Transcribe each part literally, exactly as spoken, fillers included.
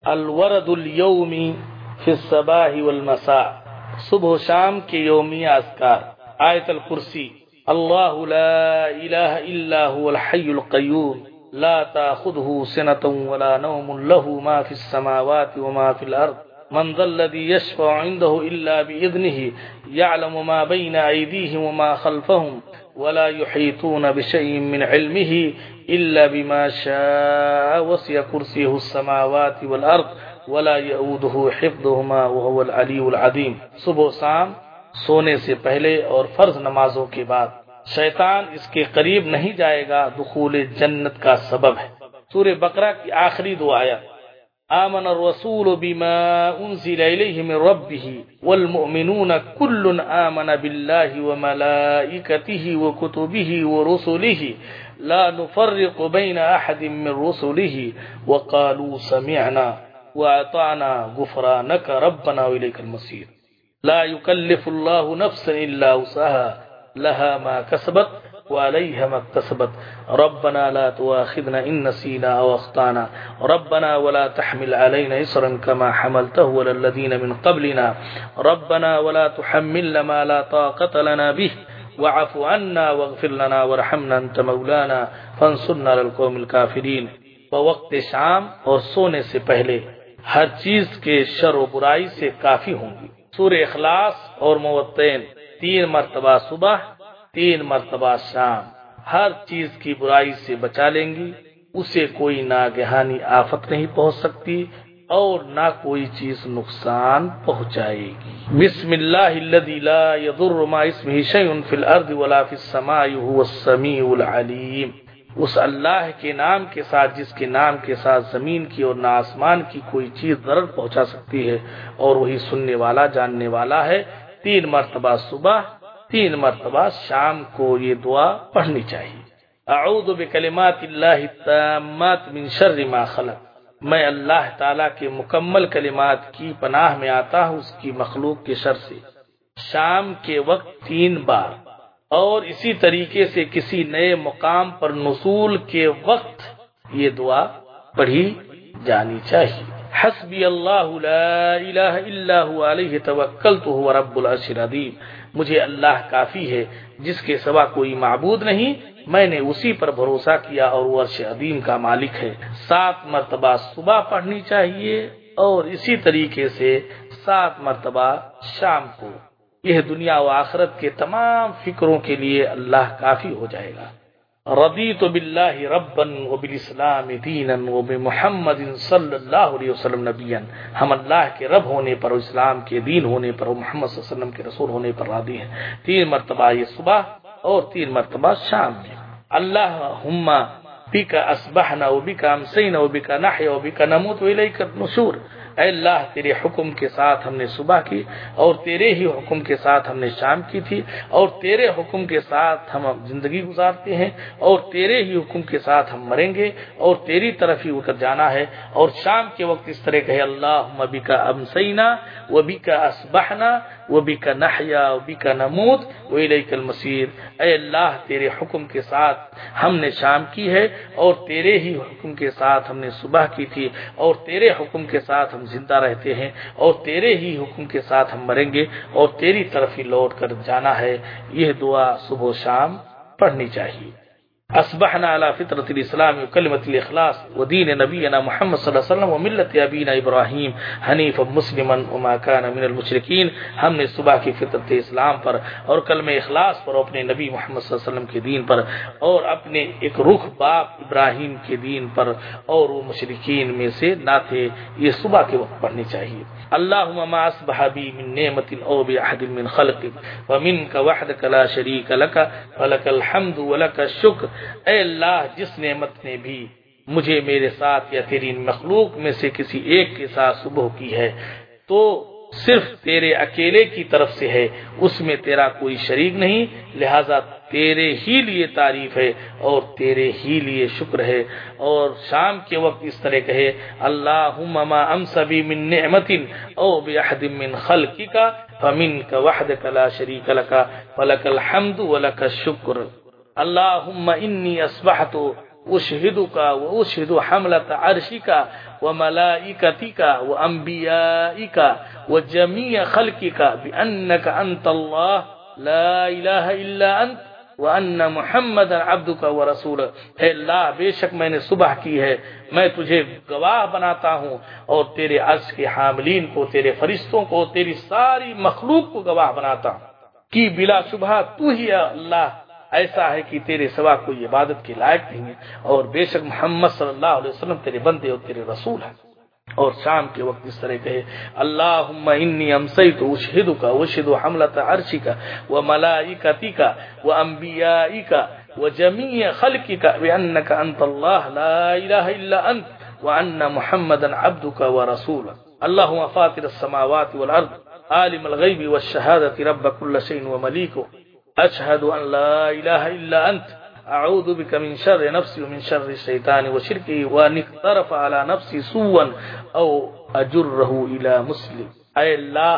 الورد اليومی فی الصباح والمساء، صبح و شام کے یومیہ اذکار. آیت الکرسی، اللہ لا الہ الا هو الحی القیوم لا تأخذه سنة ولا نوم له ما في السماوات وما في الأرض من ذا الذي يشفع عنده إلا بإذنه يعلم ما بين أيديهم وما خلفهم ولا يحيطون بشيء من علمه إلا بما شاء وسع كرسيه السماوات والأرض ولا يؤوده حفظهما وهو العلي العظيم. صبح و شام سونے سے پہلے اور فرض نمازوں کے بعد شیطان اس کے قریب نہیں جائے گا، دخول جنت کا سبب ہے. سورہ بقرہ کی آخری دو آیات، آمن الرسول بما انزل الیہ من ربہ والمؤمنون کل آمن باللہ وملائکتہ وکتبہ ورسلہ لا نفرق بین احد من رسلہ وقالوا سمعنا واطعنا غفرانک ربنا والیک المصیر. لا يكلف الله نفسا الا وسعها لها ما كسبت وعليها ما اكتسبت ربنا لا تؤاخذنا إن نسينا أو أخطأنا ربنا ولا تحمل علينا إصرا كما حملته على الذين من قبلنا ربنا ولا تحملنا ما لا طاقة لنا به واعف عنا واغفر لنا وارحمنا أنت مولانا فانصرنا على القوم الكافرين. بوقت شام اور سونے سے پہلے ہر چیز کے شر و برائی سے کافی ہوں گی. سورہ اخلاص اور موتین، تین مرتبہ صبح تین مرتبہ شام، ہر چیز کی برائی سے بچا لیں گی، اسے کوئی ناگہانی آفت نہیں پہنچ سکتی اور نہ کوئی چیز نقصان پہنچائے گی. بسم اللہ الذی لا یضر مع اسمہ شیء فی الارض ولا فی السماء وهو السمیع العلیم. اس اللہ کے نام کے ساتھ جس کے نام کے ساتھ زمین کی اور نہ آسمان کی کوئی چیز ضرر پہنچا سکتی ہے، اور وہی سننے والا جاننے والا ہے. تین مرتبہ صبح تین مرتبہ شام کو یہ دعا پڑھنی چاہیے. اعوذ بکلمات اللہ التامات من شر ما خلق، میں اللہ تعالیٰ کے مکمل کلمات کی پناہ میں آتا ہوں اس کی مخلوق کے شر سے. شام کے وقت تین بار، اور اسی طریقے سے کسی نئے مقام پر نزول کے وقت یہ دعا پڑھی جانی چاہیے. حسبی اللہ لا الہ الا هو علیہ توکلت وهو رب العرش العظیم، مجھے اللہ کافی ہے جس کے سوا کوئی معبود نہیں، میں نے اسی پر بھروسہ کیا اور وہ عرش عظیم کا مالک ہے. سات مرتبہ صبح پڑھنی چاہیے اور اسی طریقے سے سات مرتبہ شام کو. یہ دنیا و آخرت کے تمام فکروں کے لیے اللہ کافی ہو جائے گا. رضیت باللہ ربا وبالاسلام دینا وبمحمد صلی اللہ علیہ وسلم نبیا، ہم اللہ کے رب ہونے پر، اسلام کے دین ہونے پر، اور محمد صلی اللہ علیہ وسلم کے رسول ہونے پر راضی ہیں. تین مرتبہ یہ صبح اور تین مرتبہ شام میں. اللہم بک اصبحنا وبک امسینا وبک نحیا وبک نموت والیک النشور. اے اللہ تیرے حکم کے ساتھ ہم نے صبح کی، اور تیرے ہی حکم کے ساتھ ہم نے شام کی تھی، اور تیرے حکم کے ساتھ ہم زندگی گزارتے ہیں، اور تیرے ہی حکم کے ساتھ ہم مریں گے، اور تیری طرف ہی اٹھ جانا ہے. اور شام کے وقت اس طرح کہے اللہم بک امسینا وبک اصبحنا وبک نحیا وبک نموت والیک المصیر. اے اللہ تیرے حکم کے ساتھ ہم نے شام کی ہے، اور تیرے ہی حکم کے ساتھ ہم نے صبح کی تھی، اور تیرے حکم کے ساتھ ہم زندہ رہتے ہیں، اور تیرے ہی حکم کے ساتھ ہم مریں گے، اور تیری طرف ہی لوٹ کر جانا ہے. یہ دعا صبح و شام پڑھنی چاہیے. اصبحنا على فطرة الاسلام وكلمة الاخلاص ودين نبينا محمد صلی اللہ علیہ وسلم وملت ابینا ابراہیم حنیفا مسلما وما كان من المشرکین. ہم نے صبح کی فطرت اسلام پر اور کلمہ اخلاص پر، اپنے نبی محمد صلی اللہ علیہ وسلم کے دین پر، اور اپنے ایک رخ باپ ابراہیم کے دین پر، اور وہ مشرکین میں سے نہ تھے. یہ صبح کے وقت پڑھنی چاہیے. اللهم ما اصبح بي من نعمة او باحد من خلقك ومنك وحدك لا شريك لك ولك الحمد ولك الشكر. اے اللہ جس نعمت نے بھی مجھے میرے ساتھ یا تیری مخلوق میں سے کسی ایک کے ساتھ صبح کی ہے تو صرف تیرے اکیلے کی طرف سے ہے، اس میں تیرا کوئی شریک نہیں، لہذا تیرے ہی لیے تعریف ہے اور تیرے ہی لیے شکر ہے. اور شام کے وقت اس طرح کہے اللہم ما امسا بی من نعمت او باحد من خلقک فمنک وحدک لا شریک لک ولک الحمد ولک الشکر. اللہم انی اصبحت أشهدك وأشهد حملة عرشك وملائكتك وأنبيائك وجميع خلقك بأنك أنت الله لا إله إلا أنت وأن محمد عبدك ورسولك. اے اللہ بے شک میں نے صبح کی ہے، میں تجھے گواہ بناتا ہوں اور تیرے عرش کے حاملین کو، تیرے فرشتوں کو، تیری ساری مخلوق کو گواہ بناتا ہوں کہ بلا شبہ تو ہی اللہ ایسا ہے کہ تیرے سوا کوئی عبادت کے لائق نہیں ہے، اور بے شک محمد صلی اللہ علیہ وسلم تیرے بندے اور تیرے رسول ہیں. اور شام کے وقت اس طرح کہے اللہم انی امسیت اشہدک واشہد حملۃ عرشک وملائکتک وانبیائک وجمیع خلقک بانک انت اللہ لا الہ الا انت وان محمدا عبدک ورسولک. اللہم فاطر السماوات والارض عالم الغیب والشہادۃ رب کل شیء وملیکہ اشہد ان لا الہ الا انت اعوذ بک من شر نفسی ومن شر الشیطان وشرکہ وان اقترف علی نفسی سوءا او اجرہ الی مسلم. اے اللہ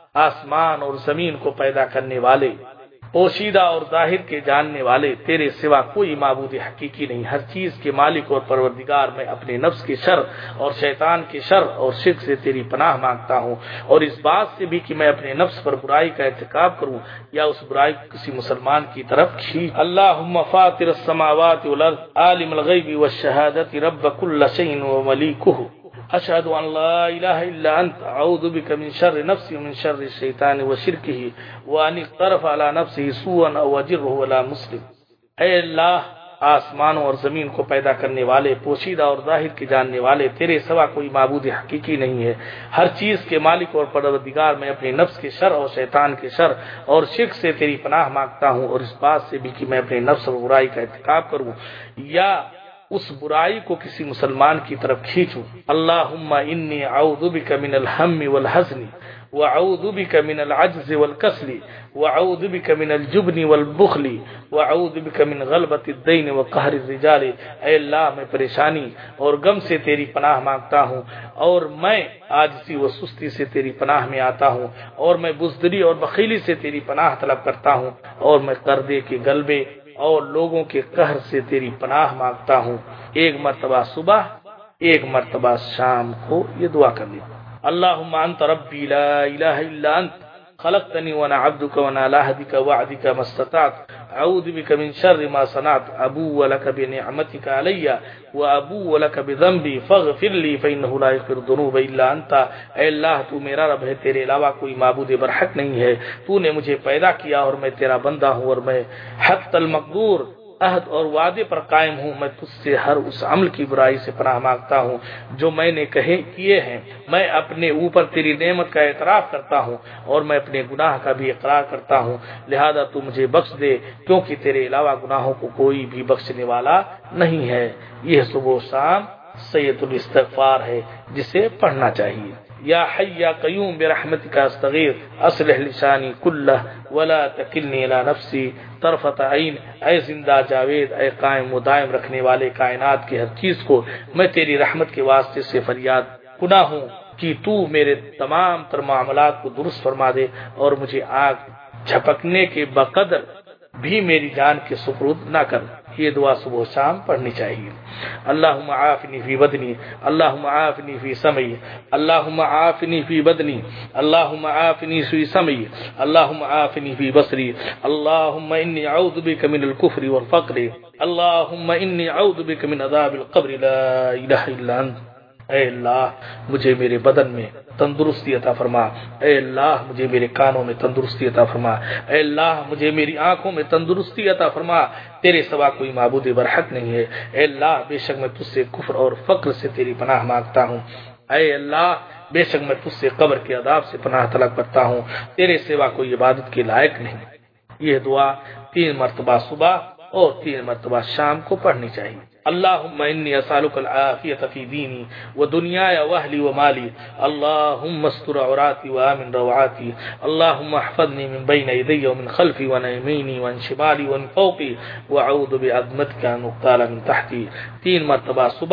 آسمان اور زمین کو پیدا کرنے والے، پوشیدہ اور ظاہر کے جاننے والے، تیرے سوا کوئی معبود حقیقی نہیں، ہر چیز کے مالک اور پروردگار، میں اپنے نفس کے شر اور شیطان کے شر اور شرک سے تیری پناہ مانگتا ہوں، اور اس بات سے بھی کہ میں اپنے نفس پر برائی کا ارتکاب کروں یا اس برائی کو کسی مسلمان کی طرف کھینچ. اللہم فاطر السماوات والارض عالم الغیب والشہادۃ رب کل شیء وملیکہ اشہد ان لا الہ الا انت اعوذ بک من شر نفسی ومن شر الشیطان وشرکہ وان اقترف علی نفسہ سوءا او اجرہ علی مسلم. اے اللہ آسمانوں اور زمین کو پیدا کرنے والے، پوشیدہ اور ظاہر کے جاننے والے، تیرے سوا کوئی معبود حقیقی نہیں ہے، ہر چیز کے مالک اور پروردگار، میں اپنے نفس کے شر اور شیطان کے شر اور شرک سے تیری پناہ مانگتا ہوں، اور اس بات سے بھی کہ میں اپنے نفس اور برائی کا ارتکاب کروں یا اس برائی کو کسی مسلمان کی طرف کھینچوں. اللہم انی اعوذ بک من الہم والحزن واعوذ بک من العجز والکسل واعوذ بک من الجبن والبخل واعوذ بک من غلبۃ الدین وقہر الرجال. اے اللہ میں پریشانی اور غم سے تیری پناہ مانگتا ہوں، اور میں عاجزی و سستی سے تیری پناہ میں آتا ہوں، اور میں بزدلی اور بخیلی سے تیری پناہ طلب کرتا ہوں، اور میں قرضے کے غلبے اور لوگوں کے قہر سے تیری پناہ مانگتا ہوں. ایک مرتبہ صبح، ایک مرتبہ شام کو یہ دعا کر لی. اللہم انت ربی لا الہ الا انت خلقتنی وانا عبدک وانا علی عہدک وعدک ما استطعت اعوذ بک من شر ما صنعت ابوء لک بنعمتک علی وابوء لک بذنبی فاغفر لی فانہ لا یغفر الذنوب الا انت. اے اللہ تو میرا رب ہے، تیرے علاوہ کوئی معبود برحق نہیں ہے، تو نے مجھے پیدا کیا اور میں تیرا بندہ ہوں، اور میں حق المقدور عہد اور وعدے پر قائم ہوں. میں تجھ سے ہر اس عمل کی برائی سے پناہ مانگتا ہوں جو میں نے کہے کیے ہیں. میں اپنے اوپر تیری نعمت کا اعتراف کرتا ہوں، اور میں اپنے گناہ کا بھی اقرار کرتا ہوں، لہذا تو مجھے بخش دے، کیونکہ تیرے علاوہ گناہوں کو کوئی بھی بخشنے والا نہیں ہے. یہ صبح و شام سید الاستغفار ہے جسے پڑھنا چاہیے. یا حی یا قیوم برحمتک استغیث اصلح لسانی کلہ ولا تکلنی الی نفسی طرفۃ عین. اے زندہ جاوید، اے قائم و دائم رکھنے والے کائنات کی ہر چیز کو، میں تیری رحمت کے واسطے سے فریاد کنا ہوں کہ تو میرے تمام تر معاملات کو درست فرما دے، اور مجھے آگ جھپکنے کے بقدر بھی میری جان کے سپرد نہ کر. یہ دعا صبح و شام پڑھنی چاہیے. اللہم عافنی فی بدنی، اللہم عافنی فی سمعی، اللہم عافنی فی بدنی، اللہم عافنی فی سمعی، اللہم عافنی فی بصری، اللہم انی اعوذ بک من الکفر والفقر، اللہم انی اعوذ بک من عذاب القبر لا الہ الا انت. اے اللہ مجھے میرے بدن میں تندرستی عطا فرما. اے اللہ مجھے میرے کانوں میں تندرستی عطا فرما. اے اللہ مجھے میری آنکھوں میں تندرستی عطا فرما. تیرے سوا کوئی معبود برحق نہیں ہے. اے اللہ بے شک میں تجھ سے کفر اور فقر سے تیری پناہ مانگتا ہوں. اے اللہ بے شک میں تجھ سے قبر کے عذاب سے پناہ طلب کرتا ہوں. تیرے سوا کوئی عبادت کے لائق نہیں. یہ دعا تین مرتبہ صبح اور تین مرتبہ شام کو پڑھنی چاہیے. اللہم انی اسالک العافیۃ فی دینی و دنیای و اہلی و مالی. اللہم استر عوراتی و آمن روعاتی. اللہم احفظنی من بین یدی و من خلفی و عن یمینی و عن شمالی و عن فوقی و اعوذ بعظمتک ان اغتال من تحتی. تین مرتبہ صبح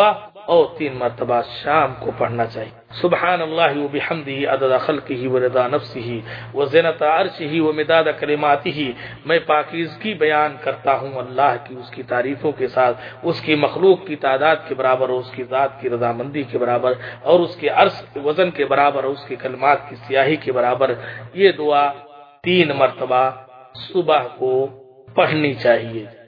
اور تین مرتبہ شام کو پڑھنا چاہیے۔ سبحان اللہ و بحمدہ عدد خلقہ و رضا نفسہ و زینت عرشہ و مداد کلماتہ، میں پاکیزگی بیان کرتا ہوں اللہ کی، اس کی تعریفوں کے ساتھ، اس کی مخلوق کی تعداد کے برابر، اور اس کی ذات کی رضامندی کے برابر، اور اس کے عرش کے وزن کے برابر، اور اس کے کلمات کی سیاہی کے برابر۔ یہ دعا تین مرتبہ صبح کو پڑھنی چاہیے۔